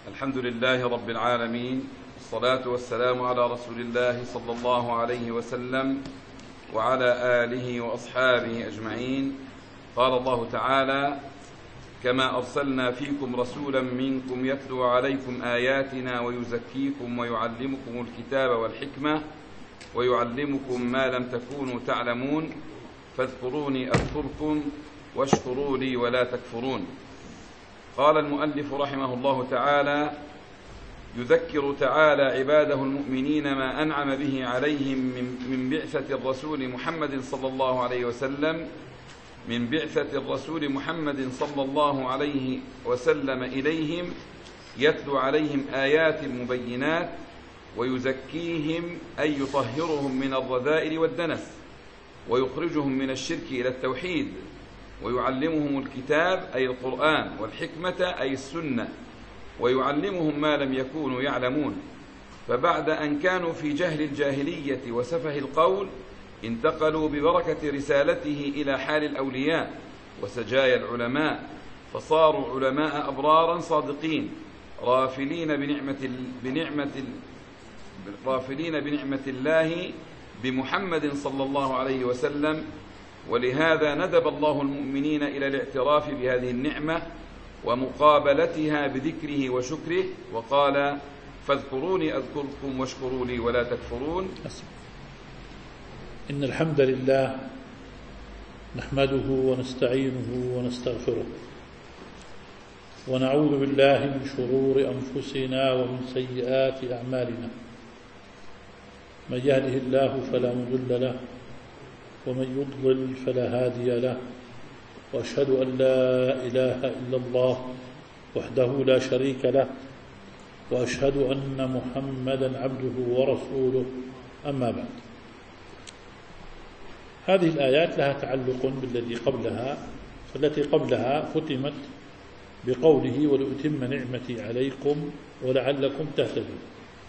الحمد لله رب العالمين، الصلاة والسلام على رسول الله صلى الله عليه وسلم وعلى آله وأصحابه أجمعين. قال الله تعالى: كما أرسلنا فيكم رسولا منكم يتلو عليكم آياتنا ويزكيكم ويعلمكم الكتاب والحكمة ويعلمكم ما لم تكونوا تعلمون فاذكروني أذكركم واشكروا لي ولا تكفرون. قال المؤلف رحمه الله تعالى: يذكر تعالى عباده المؤمنين ما أنعم به عليهم من بعثة الرسول محمد صلى الله عليه وسلم صلى الله عليه وسلم إليهم، يتلو عليهم آيات مبينات ويزكيهم أي يطهرهم من الرذائل والدنس ويخرجهم من الشرك إلى التوحيد، ويعلمهم الكتاب أي القرآن والحكمة أي السنة، ويعلمهم ما لم يكونوا يعلمون. فبعد أن كانوا في جهل الجاهلية وسفه القول انتقلوا ببركة رسالته إلى حال الأولياء وسجايا العلماء، فصاروا علماء أبرارا صادقين رافلين بنعمة الله بمحمد صلى الله عليه وسلم. ولهذا ندب الله المؤمنين إلى الاعتراف بهذه النعمة ومقابلتها بذكره وشكره، وقال: فاذكروني أذكركم واشكروا لي ولا تكفرون. إن الحمد لله نحمده ونستعينه ونستغفره، ونعوذ بالله من شرور أنفسنا ومن سيئات أعمالنا. من يهده الله فلا مضل له ومن يضلل فلا هادي له، وأشهد أن لا إله إلا الله وحده لا شريك له، وأشهد أن محمدا عبده ورسوله. أما بعد، هذه الآيات لها تعلق بالذي قبلها، فالتي قبلها ختمت بقوله: ولأتم نعمتي عليكم ولعلكم تهتدون.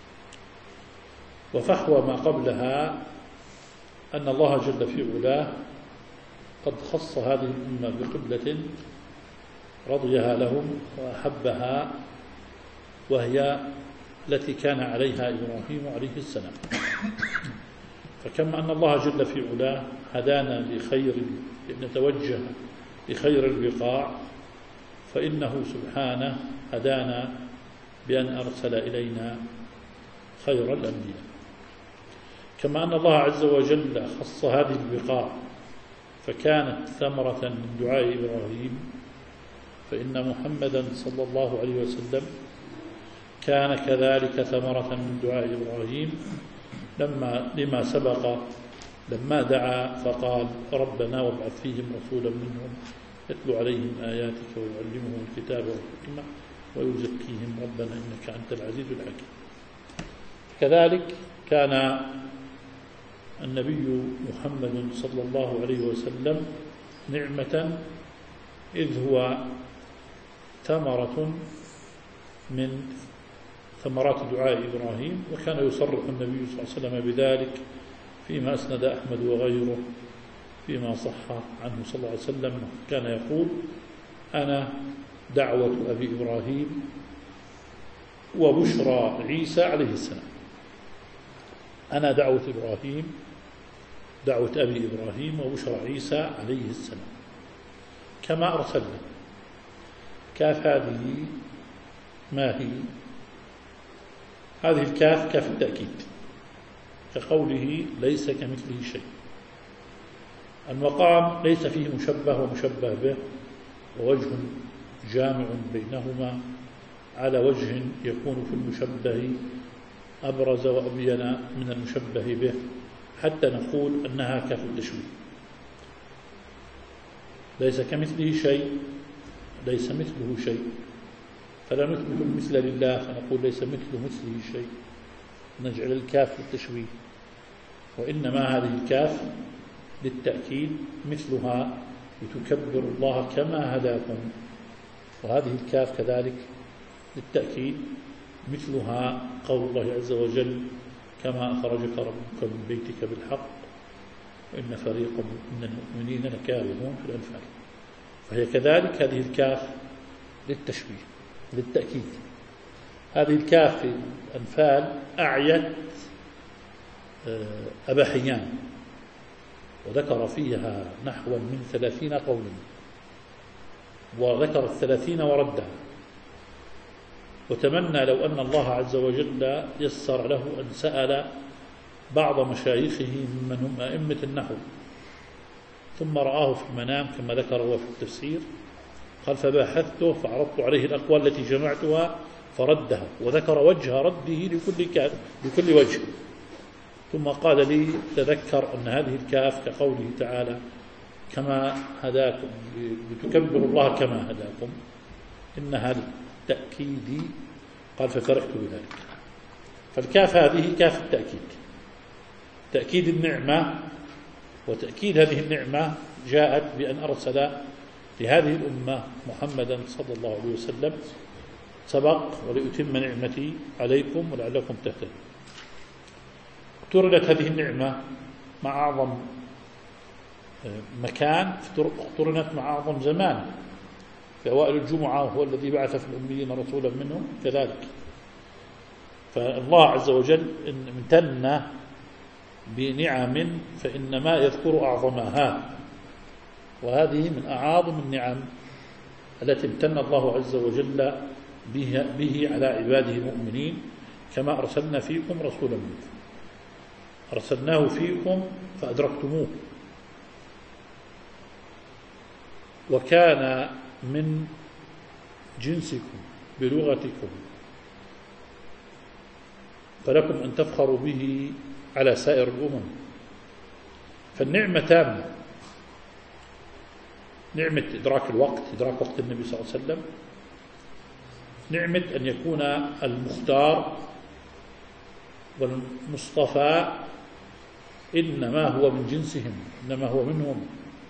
وفحوى ما قبلها أن الله جل في علاه قد خص هذه الأمة بقبلة رضيها لهم وأحبها، وهي التي كان عليها إبراهيم عليه السلام. فكما أن الله جل في علاه هدانا لنتوجه لخير البقاع، فإنه سبحانه هدانا بأن أرسل إلينا خير الأنبياء. كما أن الله عز وجل خص هذه البقاع فكانت ثمرة من دعاء إبراهيم، فإن محمدا صلى الله عليه وسلم كان كذلك ثمرة من دعاء إبراهيم لما سبق لما دعا فقال: ربنا وابعث فيهم رسولا منهم يتلو عليهم آياتك ويعلمهم الكتاب والحكمة ويزكيهم ربنا إنك أنت العزيز الحكيم. كذلك كان النبي محمد صلى الله عليه وسلم نعمة، إذ هو ثمرة من ثمرات دعاء إبراهيم، وكان يصرح النبي صلى الله عليه وسلم بذلك فيما أسند أحمد وغيره فيما صح عنه صلى الله عليه وسلم. كان يقول: أنا دعوة أبي إبراهيم وبشرى عيسى عليه السلام. أنا دعوة أبي إبراهيم وبشرى عيسى عليه السلام. كما أرسلنا. كاف هذه ما هي؟ هذه الكاف كاف التأكيد، كقوله: ليس كمثله شيء. المقام ليس فيه مشبه ومشبه به، ووجه جامع بينهما على وجه يكون في المشبه أبرز وأبين من المشبه به، حتى نقول أنها كاف التشبيه. ليس كمثله شيء، ليس مثله شيء، فلا نثبت المثل لله فنقول ليس مثله شيء، نجعل الكاف للتشبيه. وإنما هذه الكاف للتأكيد، مثلها لتكبر الله كما هداكم. وهذه الكاف كذلك للتأكيد، مثلها قول الله عز وجل: كما أخرجك ربك من بيتك بالحق وإن فريقا من المؤمنين لكارهون في الأنفال. فهي كذلك هذه الكاف للتشبيه للتأكيد. هذه الكاف في الأنفال أعيت أبا حيان، وذكر فيها نحو من 30 قولا، وذكر 30 وردها، وتمنى لو أن الله عز وجل يسر له أن سأل بعض مشايخه ممن هم أئمة النحو، ثم رآه في المنام كما ذكر هو في التفسير، قال فباحثته فعرضت عليه الأقوال التي جمعتها فردها، وذكر وجه رده لكل وجه، ثم قال لي تذكر أن هذه الكاف كقوله تعالى كما هداكم لتكبروا الله كما هداكم، إنها التأكيد، قال ففرحت بذلك. فالكاف هذه كاف التأكيد، تأكيد النعمة، وتأكيد هذه النعمة جاءت بأن أرسل لهذه الأمة محمدا صلى الله عليه وسلم سبق ولأتم نعمتي عليكم ولعلكم تهتدون. اقترنت هذه النعمة مع أعظم مكان، اقترنت مع أعظم زمان. في أوائل الجمعة هو الذي بعث في الأميين رسولا منهم كذلك. فالله عز وجل امتن بنعم فإنما يذكر أعظمها، وهذه من أعظم النعم التي امتن الله عز وجل به على عباده المؤمنين، كما أرسلنا فيكم رسولا منكم، أرسلناه فيكم فأدركتموه، وكان من جنسكم بلغتكم، فلكم أن تفخروا به على سائر الأمم. فالنعمة تامة، نعمة إدراك الوقت، إدراك وقت النبي صلى الله عليه وسلم، نعمة أن يكون المختار والمصطفى إنما هو من جنسهم، إنما هو منهم،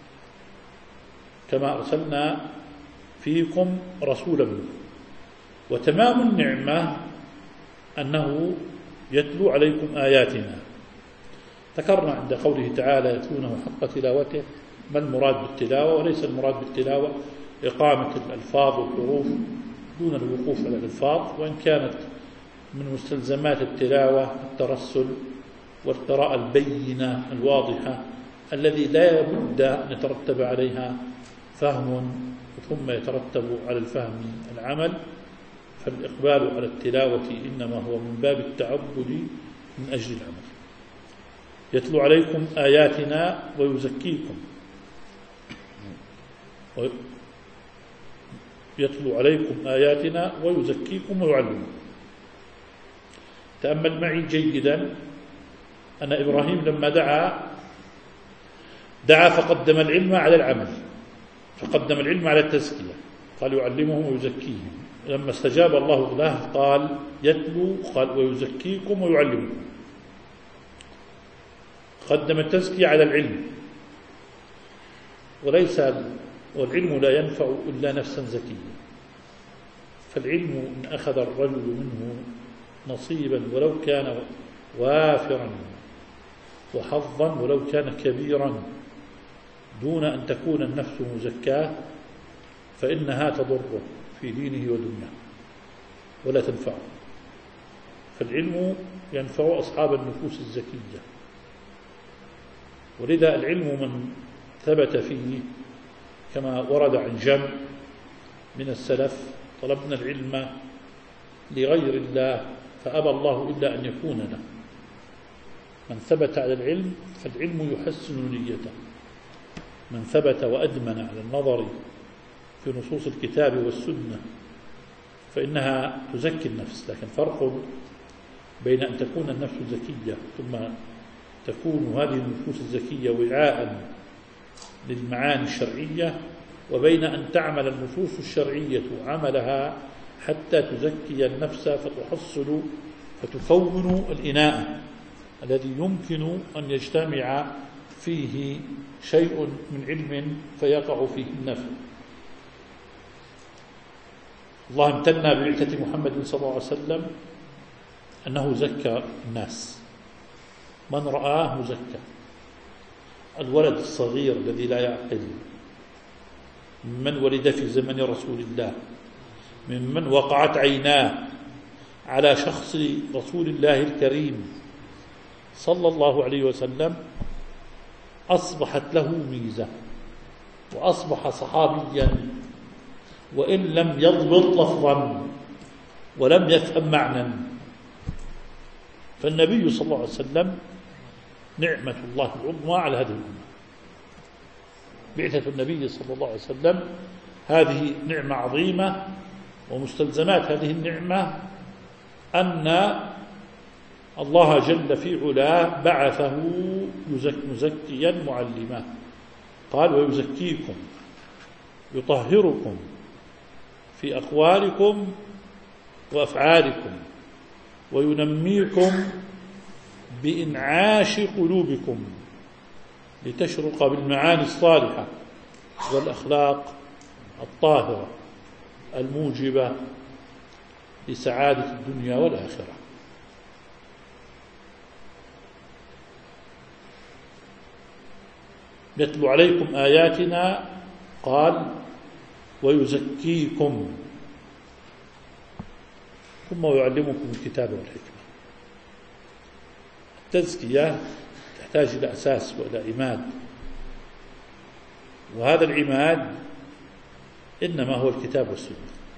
كما أرسلنا فيكم رسولا منكم. وتمام النعمة أنه يتلو عليكم آياتنا. ذكرنا عند قوله تعالى يتلونه حق تلاوته ما المراد بالتلاوة، وليس المراد بالتلاوة إقامة الألفاظ والحروف دون الوقوف على الألفاظ، وإن كانت من مستلزمات التلاوة الترسل والقراءة البينة الواضحة الذي لا بد أن يترتب عليها فهم، ثم يترتب على الفهم العمل. فالإقبال على التلاوة إنما هو من باب التعبد من أجل العمل. يتلو عليكم آياتنا ويزكيكم، يتلو عليكم آياتنا ويزكيكم ويعلمكم. تأمل معي جيدا أن إبراهيم لما دعا فقدم العلم على العمل، فقدم العلم على التزكية، قال يعلمهم ويزكيهم. لما استجاب الله له قال يتلو، قال ويزكيكم ويعلمكم. قدم التزكية على العلم، والعلم لا ينفع إلا نفسا زكية. فالعلم إن أخذ الرجل منه نصيبا ولو كان وافرا، وحظا ولو كان كبيرا، دون أن تكون النفس مزكاة، فإنها تضره في دينه ودنياه ولا تنفعه. فالعلم ينفع أصحاب النفوس الزكية، ولذا العلم من ثبت فيه كما ورد عن جمع من السلف طلبنا العلم لغير الله فأبى الله إلا أن يكون له. من ثبت على العلم فالعلم يحسن نيته، من ثبت وأدمن على النظر في نصوص الكتاب والسنة فإنها تزكي النفس. لكن فرق بين أن تكون النفس زكية ثم تكون هذه النفوس الزكية وعاء للمعاني الشرعية، وبين أن تعمل النصوص الشرعية عملها حتى تزكي النفس فتكون الإناء الذي يمكن أن يجتمع فيه شيء من علم فيقع فيه النفع. الله امتنى ببعثة محمد صلى الله عليه وسلم أنه زكى الناس، من رآه زكى. الولد الصغير الذي لا يعقل، ممن ولد في زمن رسول الله، ممن وقعت عيناه على شخص رسول الله الكريم صلى الله عليه وسلم أصبحت له ميزة، وأصبح صحابيا وإن لم يضبط لفظا ولم يفهم معنى. فالنبي صلى الله عليه وسلم نعمة الله العظمى على هذه الأمة. بعثة النبي صلى الله عليه وسلم هذه نعمة عظيمة، ومستلزمات هذه النعمة أن الله جل في علاه بعثه مزكيا معلما. قال: ويزكيكم، يطهركم في أقوالكم وأفعالكم، وينميكم بإنعاش قلوبكم لتشرق بالمعاني الصالحة والأخلاق الطاهرة الموجبة لسعادة الدنيا والآخرة. يتلو عليكم آياتنا، قال: ويزكيكم، ثم يعلمكم الكتاب والحكمة. التزكية تحتاج إلى أساس وإلى عماد، وهذا العماد إنما هو الكتاب والسنة.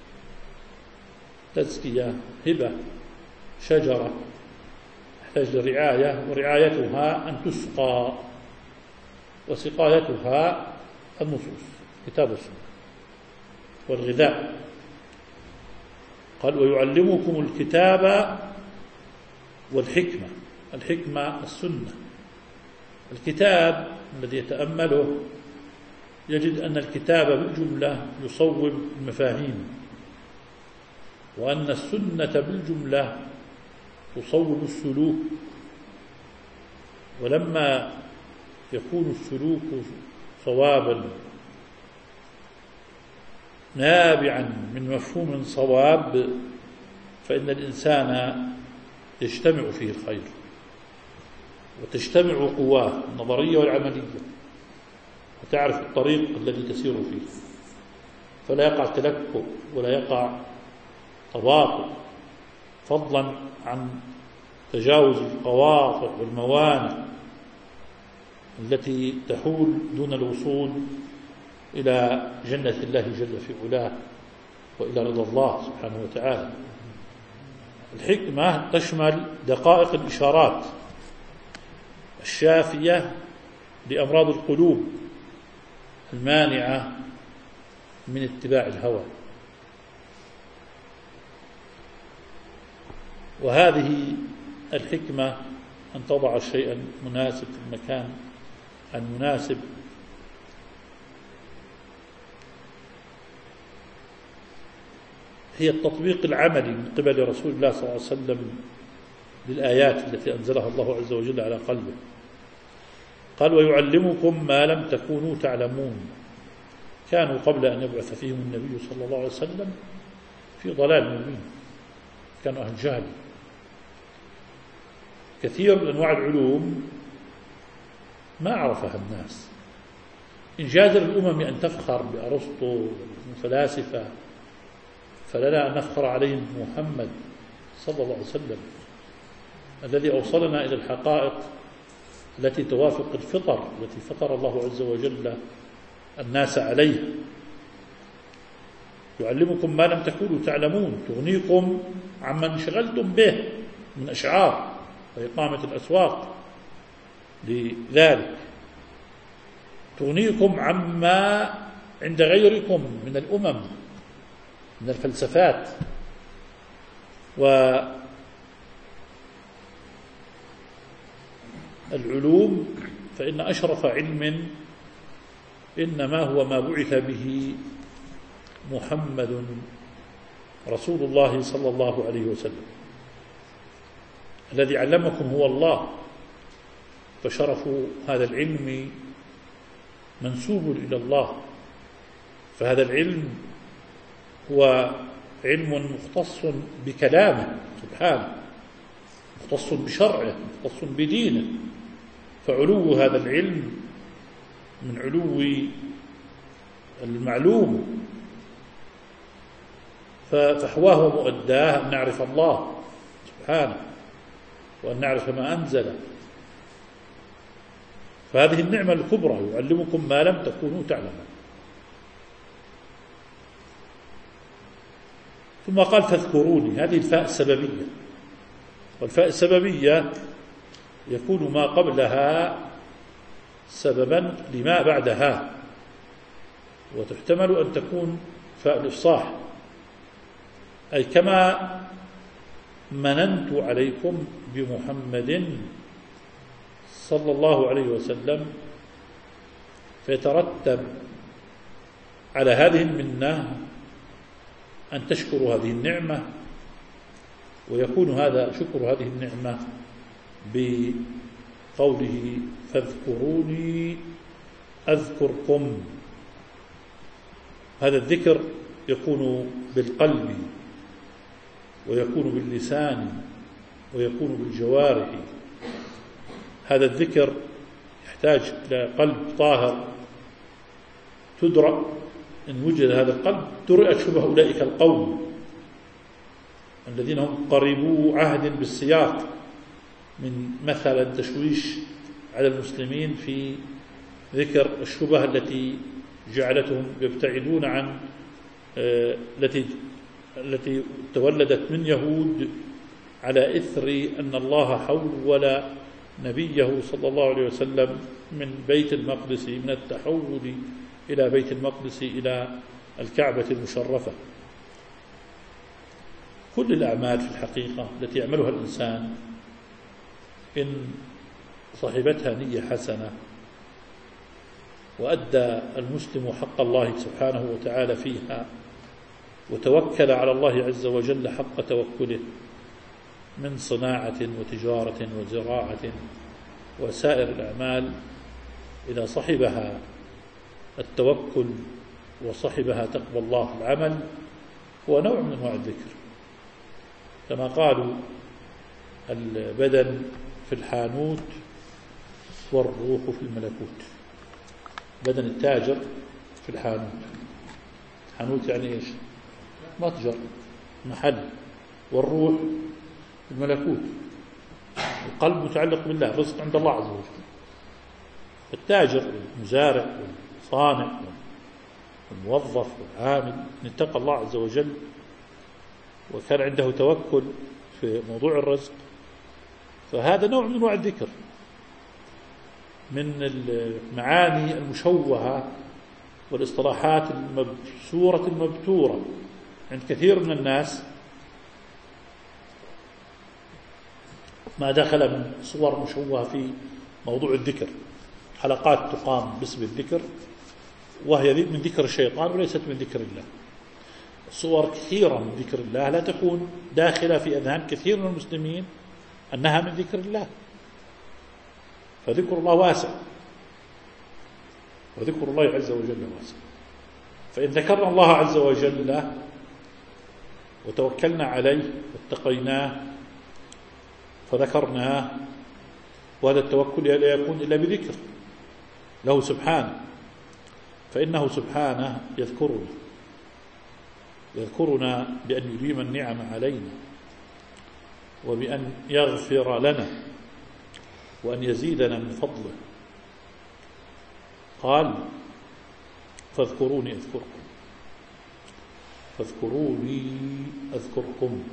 تزكية هبة، شجرة تحتاج لرعاية، ورعايتها أن تسقى، وسقايتها النصوص، كتاب والسنة والغذاء. قال: ويعلمكم الكتاب والحكمة. الحكمة السنة. الكتاب الذي يتأمله يجد أن الكتاب بالجملة يصوب المفاهيم، وأن السنة بالجملة تصوب السلوك. ولما يكون السلوك صوابا نابعا من مفهوم صواب، فإن الإنسان يجتمع فيه الخير، وتجتمع قواه النظرية والعملية، وتعرف الطريق الذي تسير فيه، فلا يقع تلكؤ ولا يقع تباطؤ، فضلا عن تجاوز القواطع والموانع التي تحول دون الوصول إلى جنة الله جل في علاه وإلى رضا الله سبحانه وتعالى. الحكمة تشمل دقائق الإشارات الشافية لأمراض القلوب المانعة من اتباع الهوى، وهذه الحكمة أن تضع الشيء المناسب في المكان المناسب، هي التطبيق العملي من قبل رسول الله صلى الله عليه وسلم للآيات التي أنزلها الله عز وجل على قلبه. قال: ويعلمكم ما لم تكونوا تعلمون. كانوا قبل أن يبعث فيهم النبي صلى الله عليه وسلم في ضلال مبين، كانوا أهل جهل. كثير من أنواع العلوم ما عرفها الناس. إن جاز للأمم أن تفخر بأرسطو والفلاسفة، فلنا أن نفخر عليهم محمد صلى الله عليه وسلم الذي أوصلنا إلى الحقائق التي توافق الفطر التي فطر الله عز وجل الناس عليها. يعلمكم ما لم تكونوا تعلمون، تغنيكم عما انشغلتم به من أشعار وإقامة الأسواق، لذلك تغنيكم عما عند غيركم من الأمم من الفلسفات والعلوم. فإن أشرف علم إنما هو ما بعث به محمد رسول الله صلى الله عليه وسلم. الذي علمكم هو الله، فشرف هذا العلم منسوب إلى الله. فهذا العلم هو علم مختص بكلامه سبحانه، مختص بشرعه، مختص بدينه. فعلو هذا العلم من علو المعلوم، فحواه ومؤداه أن نعرف الله سبحانه وأن نعرف ما أنزل. فهذه النعمة الكبرى، يعلمكم ما لم تكونوا تعلمون. ثم قال فاذكروني، هذه الفاء السببية، والفاء السببية يكون ما قبلها سببا لما بعدها، وتحتمل أن تكون فاء الإفصاح، أي كما مننت عليكم بمحمد صلى الله عليه وسلم، فيترتب على هذه المنة أن تشكروا هذه النعمة، ويكون هذا شكر هذه النعمة بقوله فاذكروني أذكركم. هذا الذكر يكون بالقلب، ويكون باللسان، ويكون بالجوارح. هذا الذكر يحتاج إلى قلب طاهر تدرأ، إن وجد هذا القلب درئت شبه أولئك القوم الذين هم قريبو عهد بالسياق، من مثلا تشويش على المسلمين في ذكر الشبه التي جعلتهم يبتعدون عن التي تولدت من يهود على إثر أن الله حول نبيه صلى الله عليه وسلم من بيت المقدس، من التحول إلى بيت المقدس إلى الكعبة المشرفة. كل الأعمال في الحقيقة التي يعملها الإنسان إن صاحبتها نية حسنة، وأدى المسلم حق الله سبحانه وتعالى فيها، وتوكل على الله عز وجل حق توكله من صناعة وتجارة وزراعة وسائر الأعمال، إذا صحبها التوكل وصحبها تقوى الله العمل، هو نوع من أنواع الذكر. كما قالوا البدن في الحانوت والروح في الملكوت. بدن التاجر في الحانوت، حانوت يعني إيش؟ متجر، محل. والروح في الملكوت، القلب متعلق بالله، الرزق عند الله عز وجل. التاجر والمزارع والصانع والموظف والعامل إن اتقى الله عز وجل وكان عنده توكل في موضوع الرزق، فهذا نوع من أنواع الذكر. من المعاني المشوهة والاصطلاحات المبسورة المبتورة عند كثير من الناس ما دخل من صور مشوهة في موضوع الذكر، حلقات تقام باسم الذكر وهي من ذكر الشيطان وليست من ذكر الله. صور كثيرة من ذكر الله لا تكون داخلة في أذهان كثير من المسلمين أنها من ذكر الله. فذكر الله واسع، وذكر الله عز وجل واسع. فإن ذكرنا الله عز وجل وتوكلنا عليه واتقيناه فذكرناه، وهذا التوكل لا يكون إلا بذكر له سبحانه، فإنه سبحانه يذكرنا بأن يديم النعم علينا، وبأن يغفر لنا، وأن يزيدنا من فضله. قال فاذكروني أذكركم، فاذكروني أذكركم.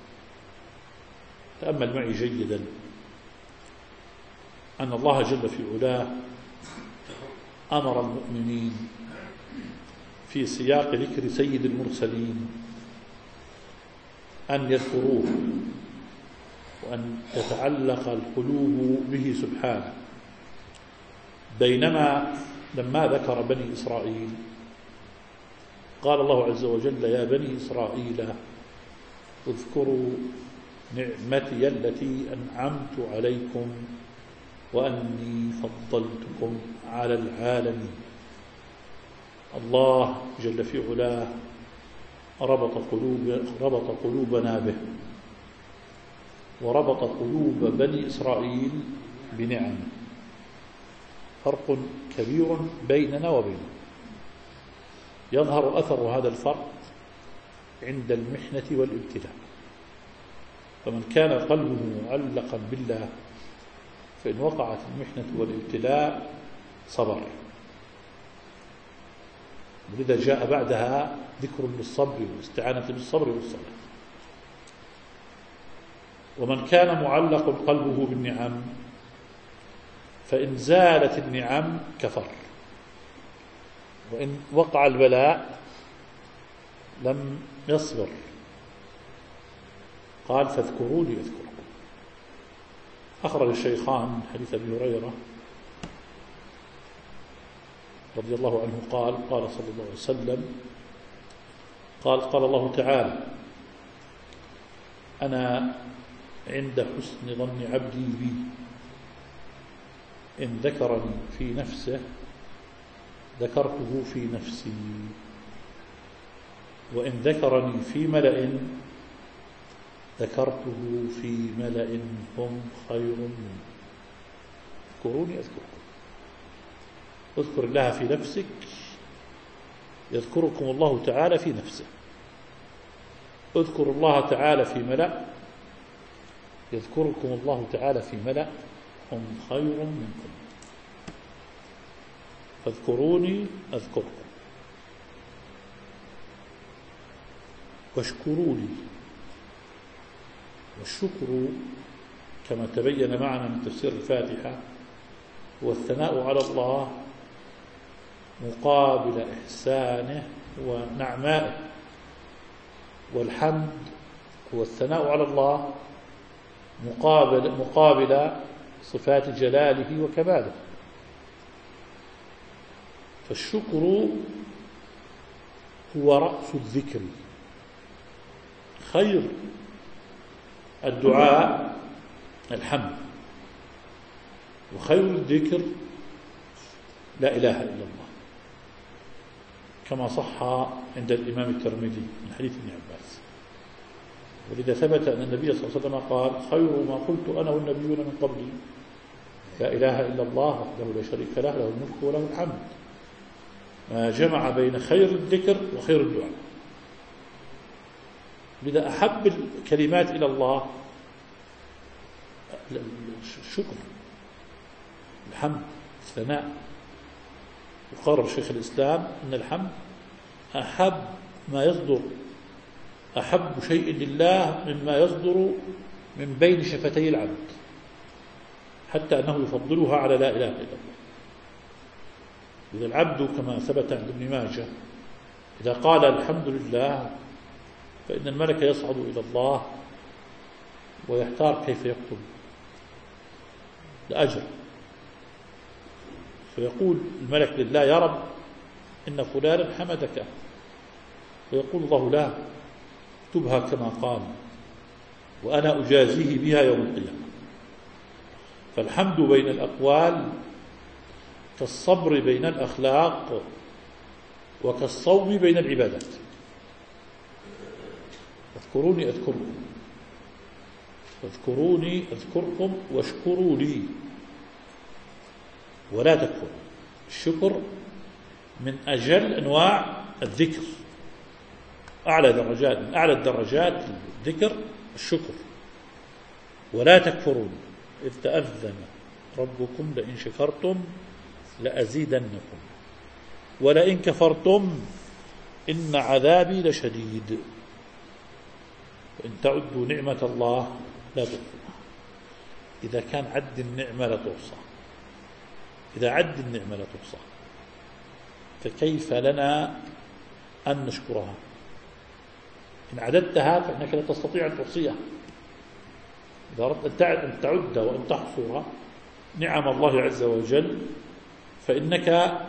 تأمل معي جيدا أن الله جل في علاه أمر المؤمنين في سياق ذكر سيد المرسلين أن يذكروه، وأن تتعلق القلوب به سبحانه. بينما لما ذكر بني إسرائيل قال الله عز وجل يا بني إسرائيل اذكروا نعمتي التي أنعمت عليكم وأني فضلتكم على العالمين. الله جل في علاه ربط قلوبنا به، وربط قلوب بني إسرائيل بنعم. فرق كبير بيننا وبينه، يظهر أثر هذا الفرق عند المحنة والابتلاء. فمن كان قلبه معلقا بالله فإن وقعت المحنة والابتلاء صبر، ولذا جاء بعدها ذكر للصبر والاستعانة بالصبر والصلاة. ومن كان معلق قلبه بالنعم فإن زالت النعم كفر، وإن وقع البلاء لم يصبر. قال فاذكروني أذكركم. أخرج الشيخان حديث أبي هريرة رضي الله عنه قال قال صلى الله عليه وسلم قال الله تعالى أنا عند حسن ظن عبدي بي إن ذكرني في نفسه ذكرته في نفسي وإن ذكرني في ملأ ذكرته في ملأ هم خير منه. اذكروني أذكركم. اذكر الله في نفسك يذكركم الله تعالى في نفسه. اذكر الله تعالى في ملأ يذكركم الله تعالى في ملأ هم خير منكم. فاذكروني أذكركم واشكروا لي. والشكر كما تبين معنا من تفسير الفاتحة هو الثناء على الله مقابل إحسانه ونعمائه، والحمد هو الثناء على الله مقابل صفات جلاله وكماله. فالشكر هو رأس الذكر. خير الدعاء الحمد، وخير الذكر لا إله إلا الله، كما صح عند الإمام الترمذي من حديث ابن عباس. ولذا ثبت أن النبي صلى الله عليه وسلم قال خير ما قلت أنا والنبيون من قبلي لا إله إلا الله وحده لا شريك له له الملك وله الحمد. ما جمع بين خير الذكر وخير الدعاء. لذا أحب الكلمات إلى الله الشكر، الحمد، الثناء. وقال شيخ الإسلام أن الحمد أحب ما يصدر، أحب شيء لله مما يصدر من بين شفتي العبد، حتى أنه يفضلها على لا إله إلا الله. إذا العبد كما ثبت عند ابن ماجه إذا قال الحمد لله فإن الملك يصعد إلى الله ويحتار كيف يكتب لأجر، فيقول الملك لله يا رب إن فلانا حمدك، فيقول الله لا، اكتبها كما قال وأنا أجازيه بها يوم القيامة. فالحمد بين الأقوال كالصبر بين الأخلاق وكالصوم بين العبادات. اذكروني أذكركم، اذكروني أذكركم واشكروا لي ولا تكفروا. الشكر من أجل أنواع الذكر، أعلى درجات من أعلى الدرجات الذكر الشكر. ولا تكفرون إذ تأذن ربكم لئن شكرتم لأزيدنكم ولئن كفرتم إن عذابي لشديد. وإن تعدوا نعمة الله لا تحصوها. إذا كان عد النعمة لا تحصى، إذا عد النعمة لا تحصى، فكيف لنا أن نشكرها؟ إن عددتها فإنك لا تستطيع أن تحصيها. إذا أردت أن تعد وأن تحصر نعم الله عز وجل فإنك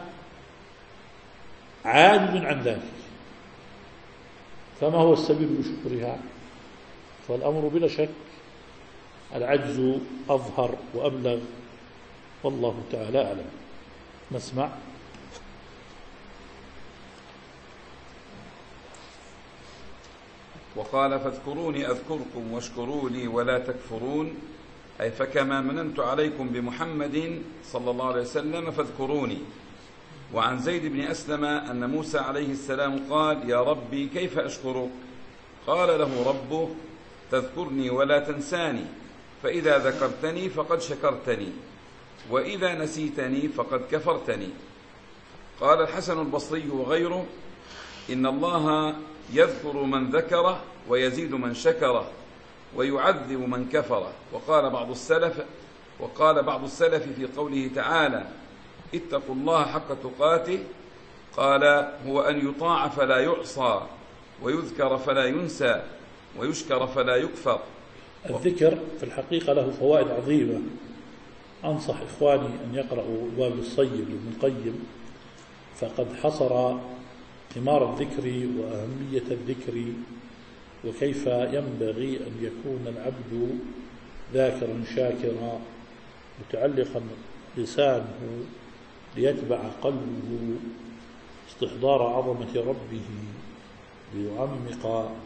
عاجز عن ذلك. فما هو السبيل لشكرها؟ فالأمر بلا شك العجز أظهر وأبلغ، والله تعالى أعلم. نسمع. وقال فاذكروني أذكركم واشكروا لي ولا تكفرون، أي فكما مننت عليكم بمحمد صلى الله عليه وسلم فاذكروني. وعن زيد بن أسلم أن موسى عليه السلام قال يا ربي كيف أشكرك؟ قال له ربه: تذكرني ولا تنساني، فإذا ذكرتني فقد شكرتني، وإذا نسيتني فقد كفرتني. قال الحسن البصري وغيره: إن الله يذكر من ذكره ويزيد من شكره ويعذب من كفره. وقال بعض السلف في قوله تعالى: اتقوا الله حق تقاته، قال: هو أن يطاع فلا يعصى، ويذكر فلا ينسى، ويشكر فلا يكفر. الذكر في الحقيقة له فوائد عظيمة. أنصح إخواني أن يقرأوا الوابل الصيب لابن القيم، فقد حصر ثمار الذكر وأهمية الذكر، وكيف ينبغي أن يكون العبد ذاكرا شاكرا متعلقا لسانه ليتبع قلبه استحضار عظمة ربه، ليعمق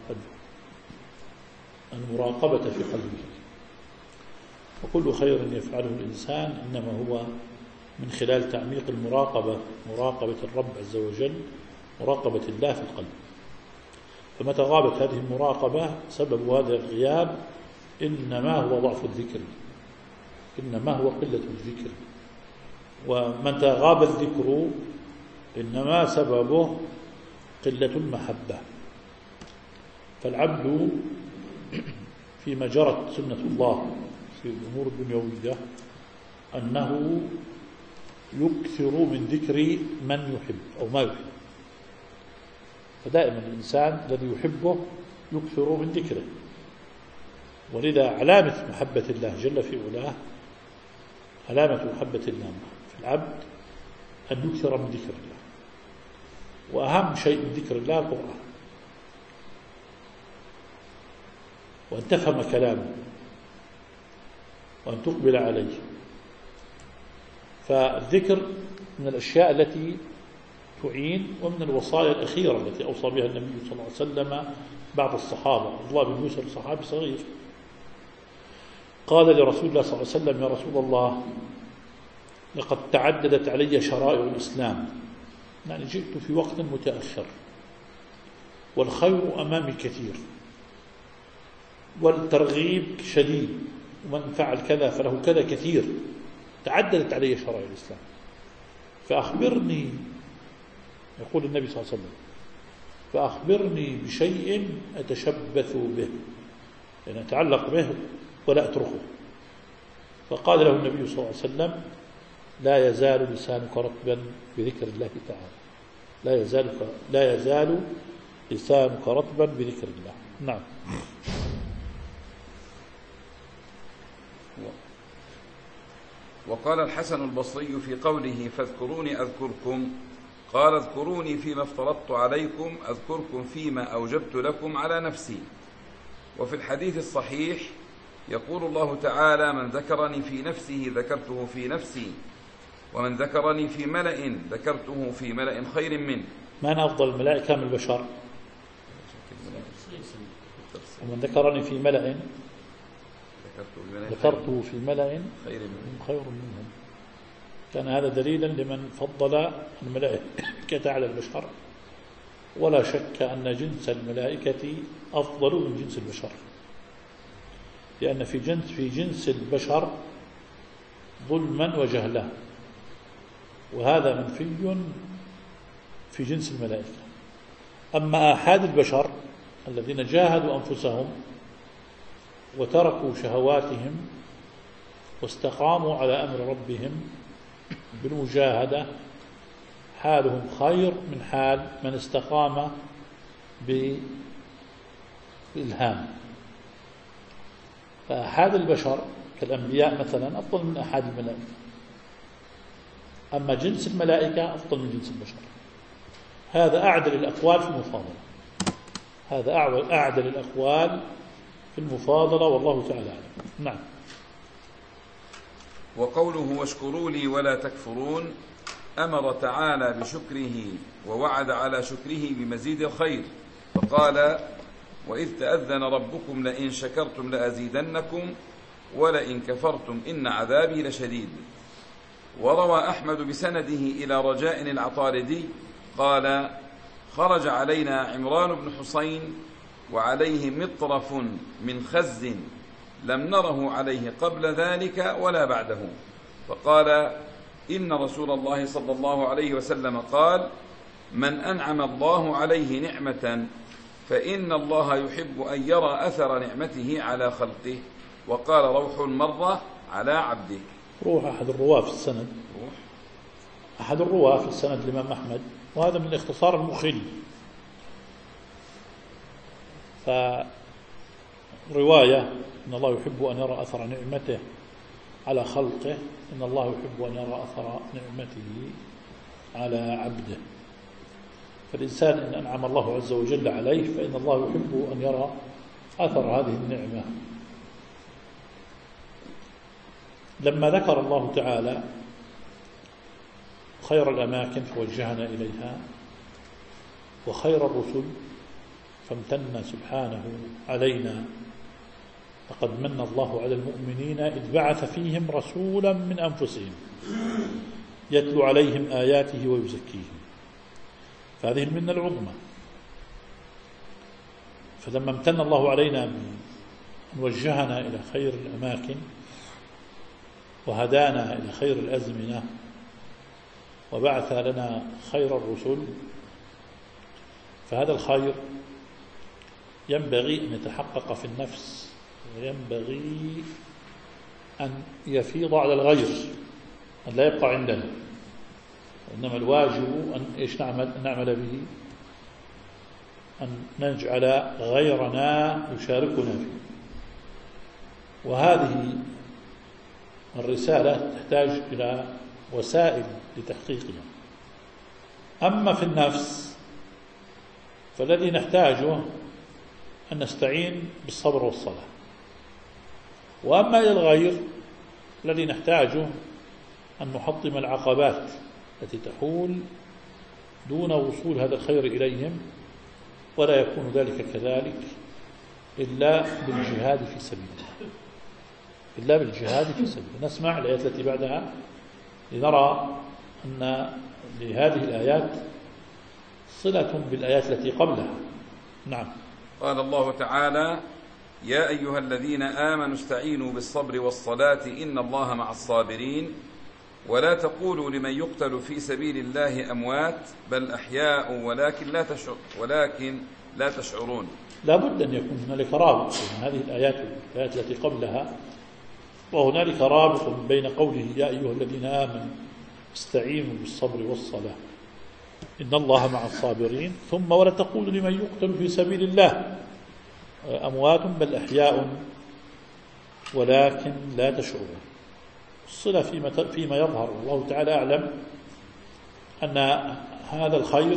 المراقبة في قلبه. وكل خير يفعله الإنسان إنما هو من خلال تعميق مراقبة الرب عز وجل، مراقبة الله في القلب. فمتى غابت هذه المراقبة سبب هذا الغياب إنما هو ضعف الذكر، إنما هو قلة الذكر. ومتى غاب الذكر إنما سببه قلة المحبة. فالعبد فيما جرت سنة الله في الأمور الدنيوية أنه يكثر من ذكر من يحب أو ما يحب. فدائما الإنسان الذي يحبه يكثر من ذكره. ولذا علامة محبة الله جل في علاه، علامة محبة الله في العبد أن يكثر من ذكر الله. وأهم شيء من ذكر الله القرآن، وأن تفهم كلامه وأن تقبل عليه. فالذكر من الأشياء التي تعين، ومن الوصايا الأخيرة التي أوصى بها النبي صلى الله عليه وسلم بعض الصحابة. عبد الله بن يوسف صحابي صغير قال لرسول الله صلى الله عليه وسلم: يا رسول الله، لقد تعددت علي شرائع الإسلام، يعني جئت في وقت متأخر، والخير أمامي كثير، والترغيب شديد، ومن فعل كذا فله كذا كثير، تعددت علي شرائع الإسلام، فأخبرني، يقول النبي صلى الله عليه وسلم، فأخبرني بشيء أتشبث به، يعني أتعلق به ولا أتركه. فقال له النبي صلى الله عليه وسلم: لا يزال لسانك رطبا بذكر الله تعالى، لا يزال لسانك رطبا بذكر الله. نعم. وقال الحسن البصري في قوله: فاذكروني أذكركم، قال: اذكروني فيما افترضت عليكم أذكركم فيما أوجبت لكم على نفسي. وفي الحديث الصحيح يقول الله تعالى: من ذكرني في نفسه ذكرته في نفسي، ومن ذكرني في ملأ ذكرته في ملأ خير منه. من أفضل الملائكة من البشر؟ ومن ذكرني في ملأ ذكرته في ملأ خير منهم. كان هذا دليلا لمن فضل الملائكة على البشر. ولا شك أن جنس الملائكة أفضل من جنس البشر، لأن في جنس البشر ظلما وجهلا، وهذا منفي في جنس الملائكة. أما آحاد البشر الذين جاهدوا أنفسهم وتركوا شهواتهم واستقاموا على أمر ربهم بالمجاهدة، حالهم خير من حال من استقام بالإلهام. فآحاد البشر كالأنبياء مثلا أفضل من آحاد الملائكة، أما جنس الملائكة أفضل من جنس البشر. هذا أعدل الأقوال في المفاضلة، هذا أعدل الأقوال في المفاضلة، والله تعالى أعلم. نعم. وقوله: واشكروا لي ولا تكفرون، أمر تعالى بشكره ووعد على شكره بمزيد الخير، فقال: وإذ تأذن ربكم لئن شكرتم لأزيدنكم ولئن كفرتم إن عذابي لشديد. وروى أحمد بسنده إلى رجاء العطاردي قال: خرج علينا عمران بن حسين وعليه مطرف من خز لم نره عليه قبل ذلك ولا بعده. فقال: إن رسول الله صلى الله عليه وسلم قال: من أنعم الله عليه نعمة فإن الله يحب أن يرى أثر نعمته على خلقه. وقال روح مرة على عبده. روح أحد الرواة في السند، أحد الرواة في السند الإمام أحمد، وهذا من اختصار المخل. فرواية إن الله يحب أن يرى أثر نعمته على خلقه، إن الله يحب أن يرى أثر نعمته على عبده. فالإنسان إن أنعم الله عز وجل عليه فإن الله يحب أن يرى أثر هذه النعمة. لما ذكر الله تعالى خير الأماكن فوجهنا إليها وخير الرسل فامتن سبحانه علينا. لقد من الله على المؤمنين إذ بعث فيهم رسولا من أنفسهم يتلو عليهم آياته ويزكيهم. فهذه المنة العظمى. فلما امتن الله علينا بأن وجهنا إلى خير الأماكن وهدانا إلى خير الأزمنة وبعث لنا خير الرسل، فهذا الخير ينبغي أن يتحقق في النفس، وينبغي أن يفيض على الغير، أن لا يبقى عندنا، وإنما الواجب أن نعمل به، أن نجعل غيرنا يشاركنا فيه. وهذه الرسالة تحتاج إلى وسائل لتحقيقها. أما في النفس فالذي نحتاجه أن نستعين بالصبر والصلاة. وأما إلى الغير الذي نحتاجه أن نحطم العقبات التي تحول دون وصول هذا الخير إليهم، ولا يكون ذلك كذلك إلا بالجهاد في سبيل الله، إلا بالجهاد في سبيل الله. نسمع الآيات التي بعدها لنرى أن لهذه الآيات صلة بالآيات التي قبلها. نعم. قال الله تعالى: يا أيها الذين آمنوا استعينوا بالصبر والصلاة إن الله مع الصابرين ولا تقولوا لمن يقتل في سبيل الله أموات بل أحياء ولكن لا تشعرون. لا بد أن يكون هنالك رابط بين هذه الآيات والآيات التي قبلها، وهنالك رابط بين قوله يا أيها الذين آمنوا استعينوا بالصبر والصلاة إن الله مع الصابرين، ثم ولا تقولوا لمن يقتل في سبيل الله أموات بل أحياء ولكن لا تشعرون. الصلة فيما يظهر، الله تعالى أعلم أن هذا الخير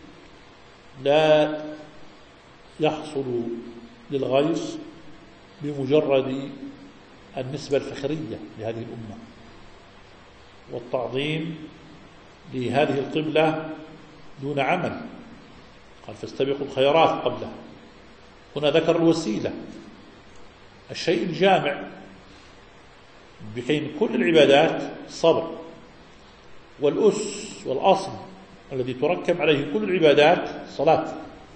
لا يحصل للغير بمجرد النسبة الفخرية لهذه الأمة والتعظيم لهذه القبلة دون عمل. قال فاستبقوا الخيرات قبلها. هنا ذكر الوسيلة، الشيء الجامع بين كل العبادات الصبر، والأس والأصل الذي تركب عليه كل العبادات الصلاة.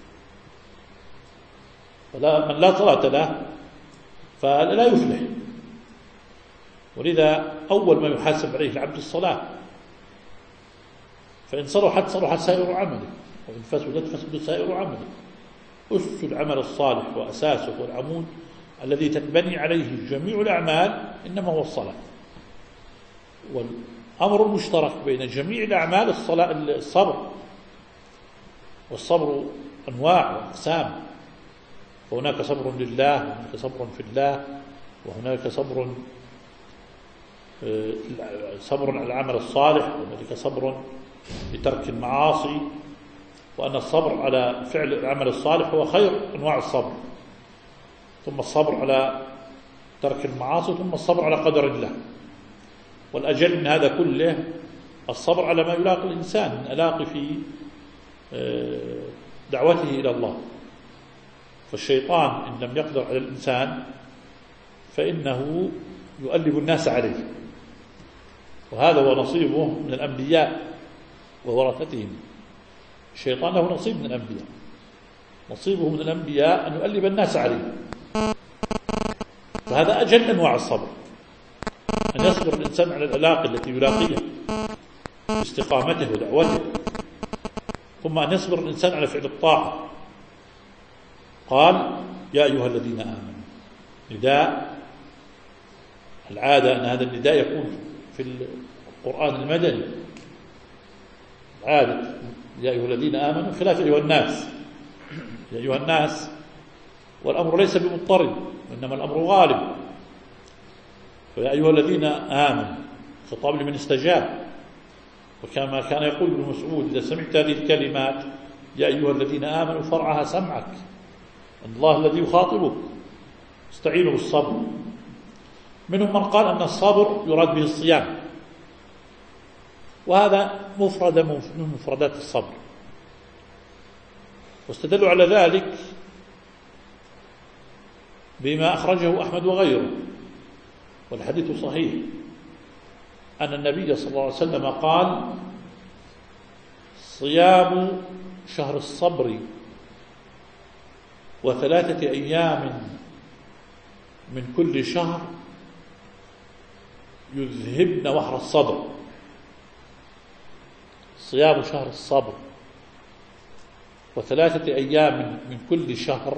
من لا صلاة له فلا يفلح. ولذا أول ما يحاسب عليه العبد الصلاة، فإن صلحت صلحت سائر عمله، وإن فسدت فسد سائر عمله. أس العمل الصالح وأساسه والعمود الذي تنبني عليه جميع الأعمال إنما هو الصلاة. والأمر المشترك بين جميع الأعمال الصبر، والصبر أنواع وأقسام، فهناك صبر لله، وهناك صبر في الله، وهناك صبر على العمل الصالح، وهناك صبر لترك المعاصي. وأن الصبر على فعل العمل الصالح هو خير أنواع الصبر، ثم الصبر على ترك المعاصي، ثم الصبر على قدر الله. والأجل من هذا كله الصبر على ما يلاقي الإنسان من ألاقي في دعوته إلى الله. فالشيطان إن لم يقدر على الإنسان فإنه يؤلب الناس عليه، وهذا هو نصيبه من الأنبياء وورثتهم. الشيطان له نصيب من الأنبياء، نصيبه من الأنبياء أن يؤلب الناس عليه. فهذا أجل أنواع الصبر، أن يصبر الإنسان على العلاقة التي يلاقيها باستقامته ودعوته، ثم أن يصبر الإنسان على فعل الطاعة. قال يا أيها الذين آمنوا، نداء. العادة أن هذا النداء يكون في القرآن المدني، العادة يا أيها الذين آمنوا، خلاف أيها الناس. يا أيها الناس والأمر ليس بمضطرد، وإنما الأمر غالب. فيا أيها الذين آمنوا خطاب لمن استجاب، وكما كان يقول ابن مسعود إذا سمعت هذه الكلمات يا أيها الذين آمنوا فرعها سمعك، أن الله الذي يخاطبك، استعينوا بالصبر. منهم من قال أن الصبر يراد به الصيام، وهذا مفرد من مفردات الصبر، واستدلوا على ذلك بما أخرجه أحمد وغيره، والحديث صحيح، أن النبي صلى الله عليه وسلم قال صيام شهر الصبر وثلاثة أيام من كل شهر يذهبن وحر الصدر. صيام شهر الصبر وثلاثة أيام من كل شهر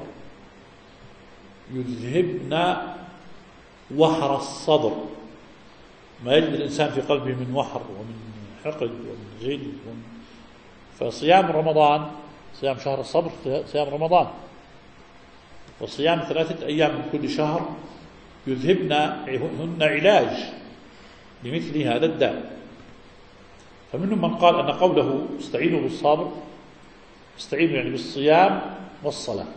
يذهبن وحر الصدر، ما يجد الإنسان في قلبه من وحر ومن حقد ومن غل. فصيام رمضان، صيام شهر الصبر صيام رمضان، وصيام 3 أيام من كل شهر يذهبن، هن علاج لمثل هذا الداء. فمنهم من قال أن قوله استعينوا بالصبر، استعينوا يعني بالصيام والصلاة.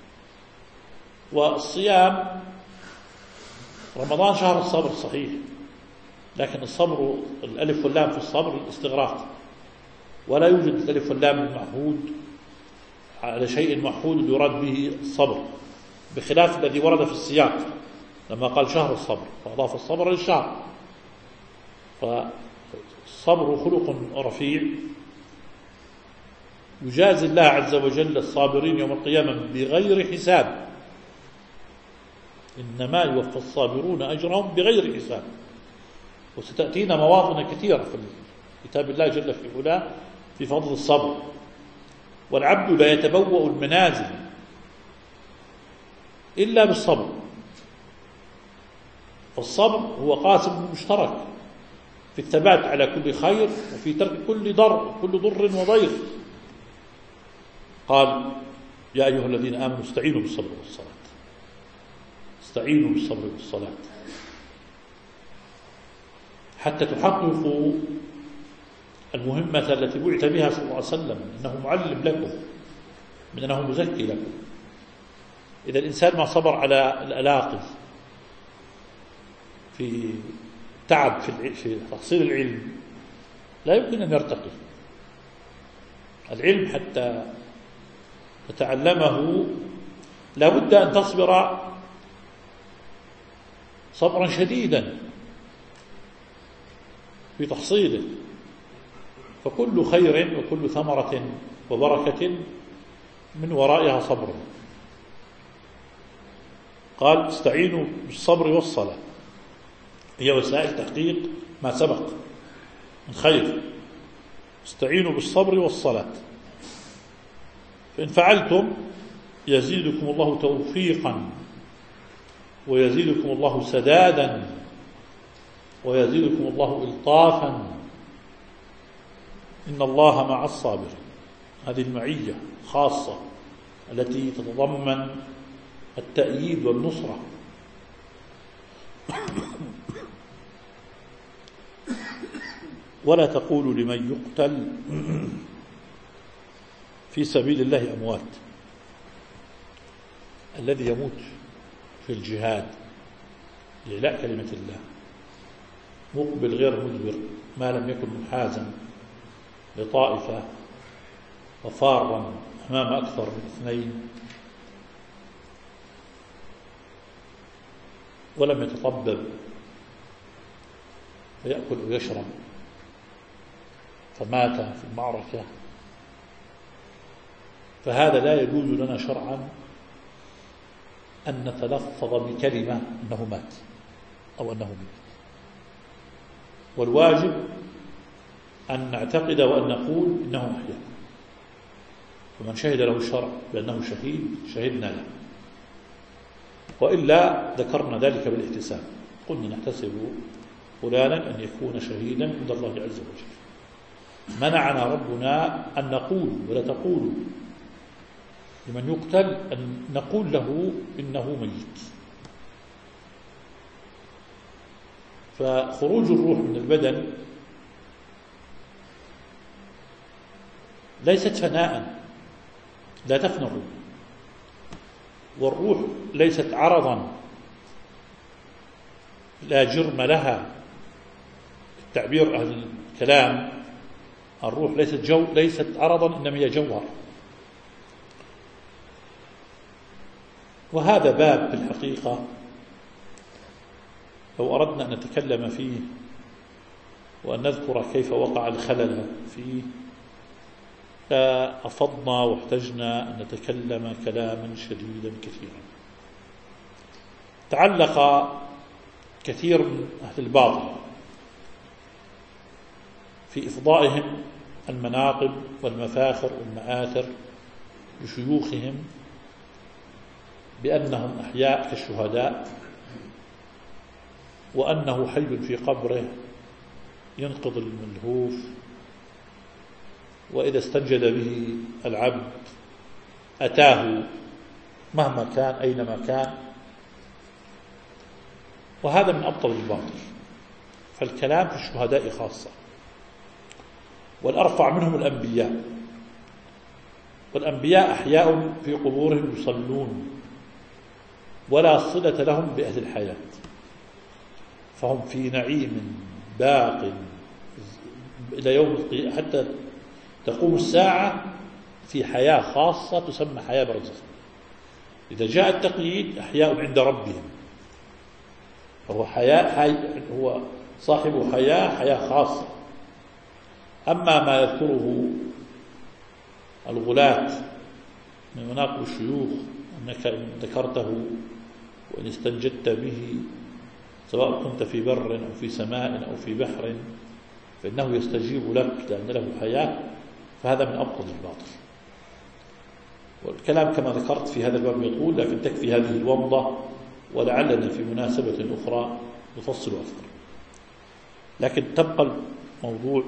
والصيام رمضان شهر الصبر صحيح، لكن الصبر الألف واللام في الصبر الاستغراق، ولا يوجد الألف واللام المعهود على شيء معهود يراد به الصبر، بخلاف الذي ورد في السياق لما قال شهر الصبر فأضاف الصبر للشهر. فالصبر خلق رفيع يجازي الله عز وجل الصابرين يوم القيامة بغير حساب، إنما يوفى الصابرون أجرهم بغير حساب. وستأتينا مواطن كثيرة في كتاب الله جل في علاه في فضل الصبر. والعبد لا يتبوأ المنازل إلا بالصبر، فالصبر هو قاسم مشترك في الثبات على كل خير وفي ترك كل ضر وضيق. قال يا أيها الذين آمنوا استعينوا بالصبر والصلاة، استعينوا بالصبر والصلاة حتى تحققوا المهمة التي بعث بها صلى الله عليه وسلم، إنه معلم لكم من أنه مزكي لكم. إذا الإنسان ما صبر على الألاقي في تعب في تحصيل العلم لا يمكن أن يرتقي. العلم حتى تتعلمه لا بد أن تصبر صبرا شديدا في تحصيله، فكل خير وكل ثمرة وبركة من ورائها صبر. قال استعينوا بالصبر والصلاة، هي وسائل تحقيق ما سبق من خير. استعينوا بالصبر والصلاة، فإن فعلتم يزيدكم الله توفيقا ويزيدكم الله سدادا ويزيدكم الله إلطافا، إن الله مع الصابرين. هذه المعية خاصة التي تتضمن التأييد والنصرة. ولا تقولوا لمن يقتل في سبيل الله أموات، الذي يموت في الجهاد لإعلاء كلمة الله مقبل غير مدبر ما لم يكن محازا لطائفة وفارا أمام أكثر من 2 ولم يتطبب ويأكل ويشرب فمات في المعركة، فهذا لا يجوز لنا شرعا أن نتلفظ بكلمة أنه مات أو أنه ميت، والواجب أن نعتقد وأن نقول إنه أحيا، ومن شهد له الشرع بأنه شهيد شهدنا له، وإلا ذكرنا ذلك بالاحتساب، قلنا نحتسب فلانا أن يكون شهيدا عند الله عز وجل. منعنا ربنا أن نقول ولا تقول لمن يقتل أن نقول له إنه ميت. فخروج الروح من البدن ليست فناء، لا تفنى الروح، والروح ليست عرضا لا جرم لها. التعبير أهل الكلام الروح ليست عرضا إنما هي جوهر. وهذا باب في الحقيقة لو أردنا أن نتكلم فيه وأن نذكر كيف وقع الخلل فيه فأفضنا واحتجنا أن نتكلم كلاما شديدا كثيرا. تعلق كثير من أهل الباطل في إفضائهم المناقب والمفاخر والمآثر لشيوخهم بأنهم أحياء كالشهداء، وأنه حي في قبره ينقض الملهوف، وإذا استنجد به العبد أتاه مهما كان أينما كان. وهذا من أبطل الباطل. فالكلام في الشهداء خاصة، والأرفع منهم الأنبياء، والأنبياء أحياء في قبورهم يصلون ولا صلة لهم بأهل الحياة، فهم في نعيم باق إلى يوم حتى تقوم الساعة في حياة خاصة تسمى حياة برزخ. إذا جاء التقييد أحياء عند ربهم، فهو هو صاحب حياة خاصة. أما ما يذكره الغلاة من مناقب الشيوخ أنك إن ذكرته وإن استنجدت به سواء كنت في بر أو في سماء أو في بحر فإنه يستجيب لك لأن له حياة، فهذا من أبطل الباطل. والكلام كما ذكرت في هذا الباب يطول، لكن تكفي هذه الومضة، ولعلنا في مناسبة أخرى نفصل أكثر. لكن تبقى موضوع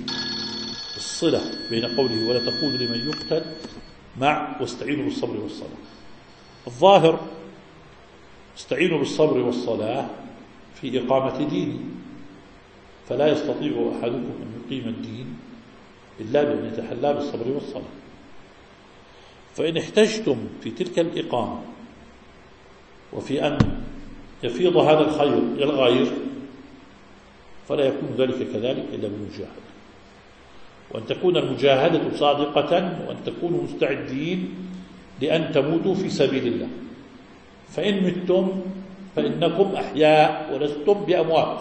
الصلة بين قوله ولا تقول لمن يقتل مع واستعينوا بالصبر والصلاة. الظاهر استعينوا بالصبر والصلاة في إقامة ديني، فلا يستطيع أحدكم أن يقيم الدين إلا بأن يتحلى بالصبر والصلاة. فإن احتجتم في تلك الإقامة وفي أن يفيض هذا الخير إلى الغير فلا يكون ذلك كذلك إلا بالمجاهدة، وأن تكون المجاهدة صادقة، وأن تكونوا مستعدين لأن تموتوا في سبيل الله. فإن متم فإنكم أحياء ولستم بأموات،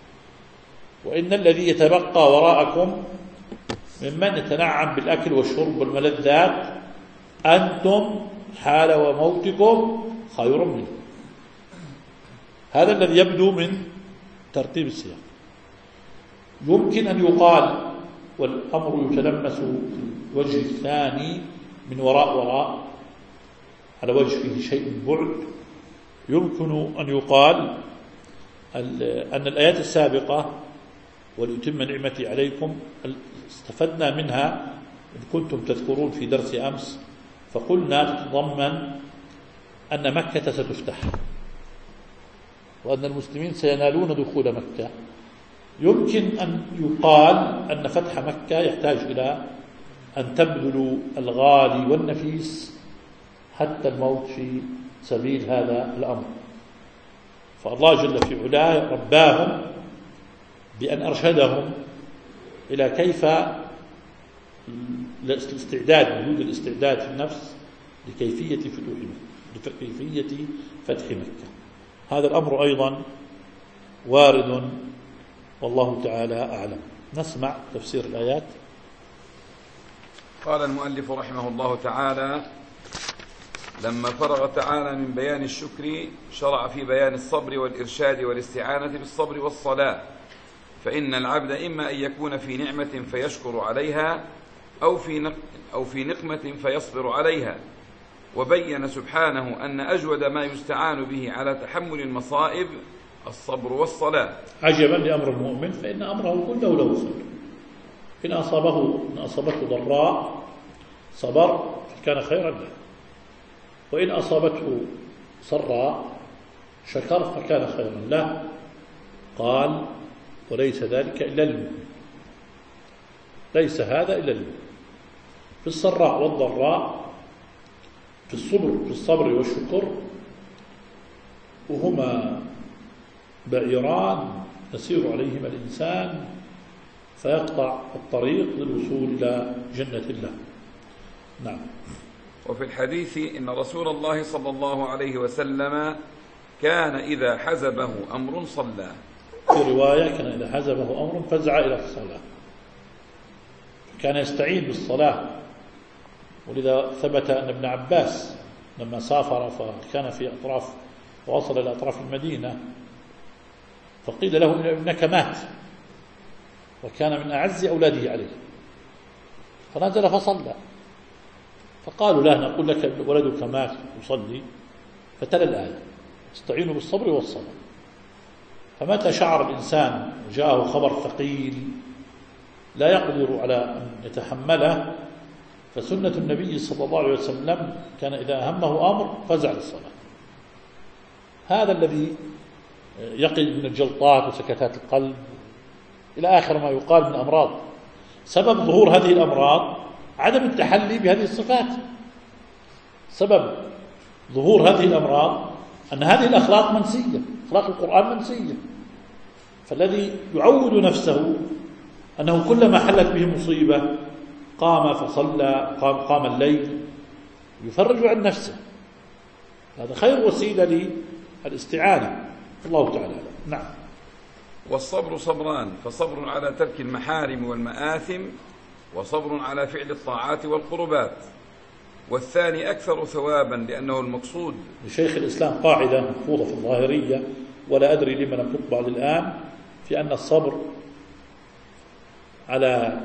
وإن الذي يتبقى وراءكم ممن يتنعم بالأكل والشرب والملذات أنتم حال وموتكم خير منه. هذا الذي يبدو من ترتيب السياق. يمكن أن يقال، والأمر يتلمس في الوجه الثاني من وراء على وجه فيه شيء بعد، يمكن أن يقال أن الآيات السابقة وليتم نعمتي عليكم استفدنا منها إن كنتم تذكرون في درس أمس، فقلنا تتضمن أن مكة ستفتح وأن المسلمين سينالون دخول مكة. يمكن أن يقال أن فتح مكة يحتاج إلى أن تبذلوا الغالي والنفيس حتى الموت في سبيل هذا الأمر. فالله جل في علاه رباهم بأن أرشدهم إلى كيف الاستعداد، وجود الاستعداد في النفس لكيفية فتح مكة. هذا الأمر أيضا وارد والله تعالى أعلم. نسمع تفسير الآيات. قال المؤلف رحمه الله تعالى: لما فرغ تعالى من بيان الشكر شرع في بيان الصبر والإرشاد والاستعانة بالصبر والصلاة، فإن العبد إما أن يكون في نعمة فيشكر عليها أو في نقمة فيصبر عليها. وبين سبحانه أن أجود ما يستعان به على تحمل المصائب الصبر والصلاة. عجبا لأمر المؤمن فإن أمره كله له خير. إن أصابته ضراء صبر فكان خيرا له، وإن أصابته سراء شكر فكان خيرا له. قال: وليس ذلك إلا للمؤمن، ليس هذا إلا للمؤمن. في السراء والضراء، في الصبر والشكر، وهما بعيران يسير عليهما الإنسان فيقطع الطريق للوصول إلى جنة الله. نعم. وفي الحديث إن رسول الله صلى الله عليه وسلم كان إذا حزبه أمر صلى. في رواية: كان إذا حزبه أمر فزع إلى الصلاة، كان يستعين بالصلاة. ولذا ثبت أن ابن عباس لما سافر فكان في أطراف ووصل إلى أطراف المدينة فقيل له: إن ابنك مات، وكان من أعز أولاده عليه، فنزل فصلى. فقالوا له: نقول لك ولدك مات يصلي، فتلا الآية: استعينوا بالصبر والصلاة. فمتى شعر الإنسان وجاءه خبر ثقيل لا يقدر على أن يتحمله، فسنة النبي صلى الله عليه وسلم كان إذا همه أمر فزع للصلاة. هذا الذي يقي من الجلطات وسكتات القلب إلى آخر ما يقال من أمراض. سبب ظهور هذه الأمراض عدم التحلي بهذه الصفات. سبب ظهور هذه الأمراض أن هذه الأخلاق منسية، أخلاق القرآن منسية. فالذي يعود نفسه أنه كلما حلت به مصيبة قام فصلى، قام الليل، يفرج عن نفسه. هذا خير وسيلة للاستعانة. الله تعالى. نعم. والصبر صبران: فصبر على ترك المحارم والمآثم، وصبر على فعل الطاعات والقربات. والثاني أكثر ثوابا لأنه المقصود. لشيخ الإسلام قاعدة محفوظة في الظاهرية، ولا أدري لما لم تطبع الآن، في أن الصبر على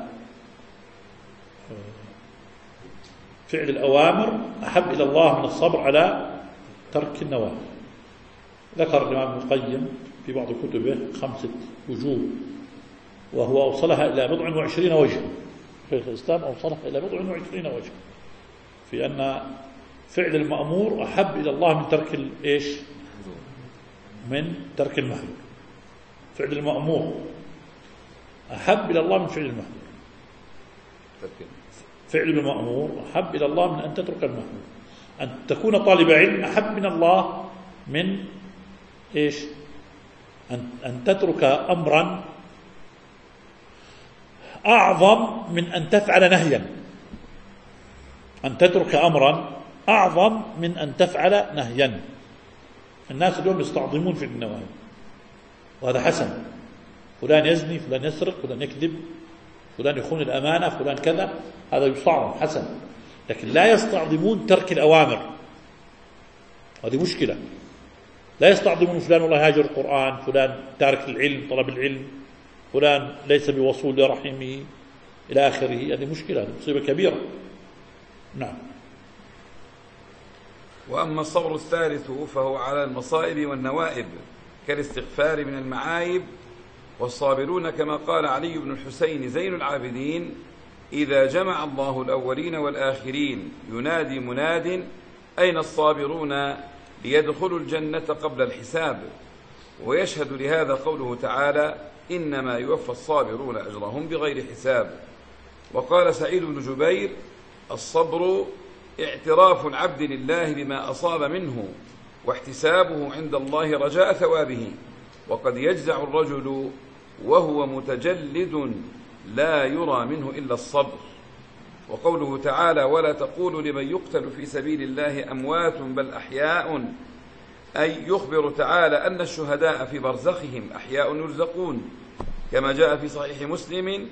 فعل الأوامر أحب إلى الله من الصبر على ترك النواهي. ذكر الإمام ابن القيم في بعض كتبه 5 وجوه، وهو أوصلها إلى 20 وجه. شيخ الإسلام أوصلها إلى 20 وجه في أن فعل المأمور أحب إلى الله من ترك من ترك المحظور. فعل المأمور أحب إلى الله من فعل المحظور. فعل المأمور أحب إلى الله من أن تترك المحظور. أن تكون طالب علم أحب من الله من أن تترك أمرا أعظم من أن تفعل نهيا. أن تترك أمرا أعظم من أن تفعل نهيا. الناس اليوم يستعظمون في النواهي، وهذا حسن. فلان يزني، فلان يسرق، فلان يكذب، فلان يخون الأمانة، فلان كذا، هذا يستعظم حسن. لكن لا يستعظمون ترك الأوامر، هذه مشكلة. لا يستعظمون فلان والله هاجر القرآن، فلان تارك العلم، طلب العلم، فلان ليس بوصول لرحمه، إلى آخره. هذه مشكلة، هذه مصيبة كبيرة. نعم. وأما الصبر الثالث فهو على المصائب والنوائب كالاستغفار من المعايب. والصابرون كما قال علي بن الحسين زين العابدين: إذا جمع الله الأولين والآخرين ينادي مناد: أين الصابرون ليدخلوا الجنة قبل الحساب. ويشهد لهذا قوله تعالى: إنما يوفى الصابرون أجرهم بغير حساب. وقال سعيد بن جبير: الصبر اعتراف العبد لله بما أصاب منه، واحتسابه عند الله رجاء ثوابه. وقد يجزع الرجل وهو متجلد لا يرى منه إلا الصبر. وقوله تعالى: ولا تقولوا لمن يقتل في سبيل الله أموات بل أحياء، أي يخبر تعالى أن الشهداء في برزخهم أحياء يرزقون، كما جاء في صحيح مسلم: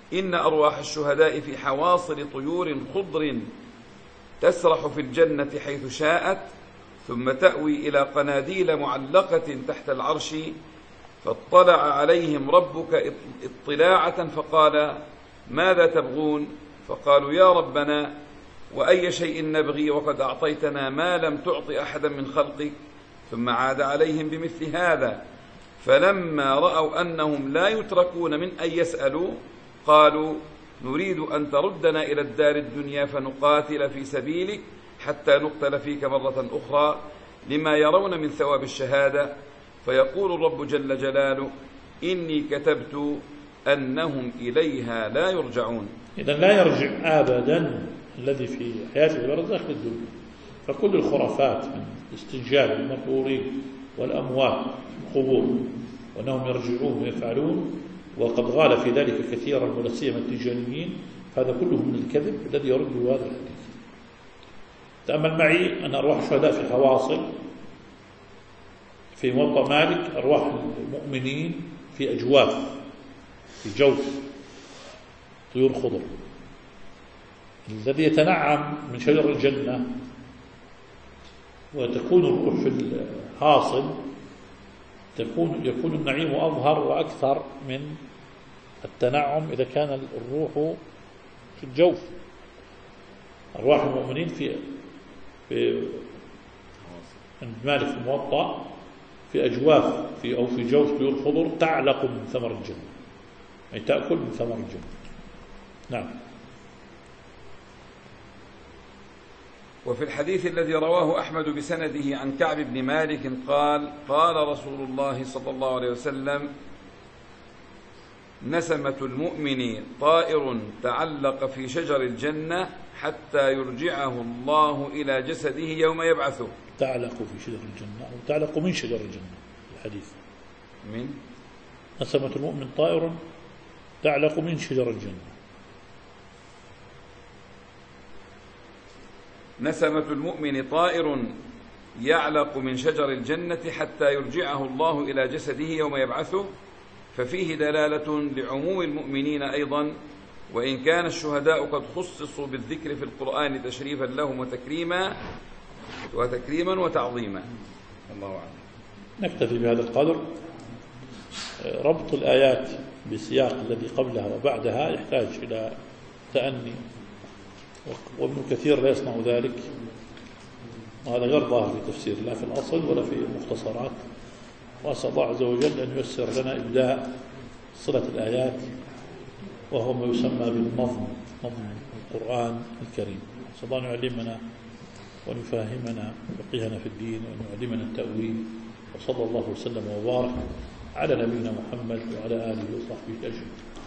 إن أرواح الشهداء في حواصل طيور خضر تسرح في الجنة حيث شاءت، ثم تأوي إلى قناديل معلقة تحت العرش، فاطلع عليهم ربك اطلاعة فقال: ماذا تبغون؟ فقالوا: يا ربنا، وأي شيء نبغي وقد أعطيتنا ما لم تعط أحدا من خلقك؟ ثم عاد عليهم بمثل هذا، فلما رأوا أنهم لا يتركون من أن يسألوا قالوا: نريد أن تردنا إلى الدار الدنيا فنقاتل في سبيلك حتى نقتل فيك مرة أخرى، لما يرون من ثواب الشهادة. فيقول الرب جل جلاله: إني كتبت أنهم إليها لا يرجعون. إذن لا يرجع أبدا الذي في حياة البرزخ للدنيا. فكل الخرافات من استنجاب المقبورين والأموات في القبور وأنهم يرجعون ويفعلون، وقد غال في ذلك كثيرا ولا سيما التجانيين، هذا كله من الكذب الذي يرد هذا الحديث. تأمل معي أن أرواح الشهداء في حواصل، في موطأ مالك أرواح المؤمنين في أجواف، في جوف طيور خضر. الذي يتنعم من شجر الجنة وتكون الروح في الحاصل يكون النعيم أظهر وأكثر من التنعم إذا كان الروح في الجوف. أرواح المؤمنين في مالك في الموطأ في أجواف أو في جوف طيور خضر تعلق من ثمر الجنة، أي تأكل من ثمر الجنة. نعم. وفي الحديث الذي رواه أحمد بسنده عن كعب بن مالك قال: قال رسول الله صلى الله عليه وسلم: نسمة المؤمن طائر تعلق في شجر الجنة حتى يرجعه الله إلى جسده يوم يبعثه. تعلق في شجر الجنة أو تعلق من شجر الجنة الحديث. من نسمة المؤمن طائر تعلق من شجر الجنة. نسمة المؤمن طائر يعلق من شجر الجنة حتى يرجعه الله إلى جسده يوم يبعثه، ففيه دلالة لعموم المؤمنين أيضا، وإن كان الشهداء قد خصصوا بالذكر في القرآن تشريفا لهم وتكريما وتعظيما. الله أعلم. نكتفي بهذا القدر. ربط الآيات بسياق الذي قبلها وبعدها يحتاج إلى تأني، وابن كثير لا يصنع ذلك، وهذا غير ظاهر في تفسير لا في الأصل ولا في المختصرات. وأسأل الله عز وجل أن ييسر لنا إبداء صلة الآيات، وهو ما يسمى بالنظم، نظم القرآن الكريم. أسأل الله أن يعلمنا وأن يفهمنا فقهنا في الدين، وأن يعلمنا التأويل. وصلى الله وسلم وبارك على نبينا محمد وعلى آله وصحبه أجمعين.